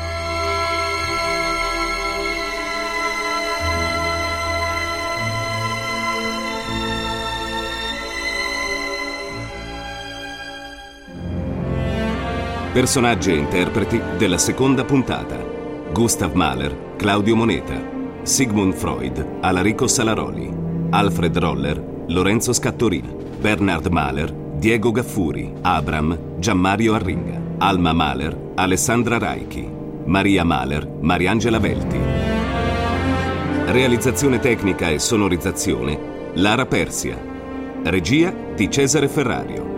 [SPEAKER 1] Personaggi e interpreti della seconda puntata: Gustav Mahler, Claudio Moneta; Sigmund Freud, Alarico Salaroli; Alfred Roller, Lorenzo Scattorina; Bernard Mahler, Diego Gaffuri; Abram, Gianmario Arringa; Alma Mahler, Alessandra Raichi; Maria Mahler, Mariangela Velti. Realizzazione tecnica e sonorizzazione Lara Persia. Regia di Cesare Ferrario.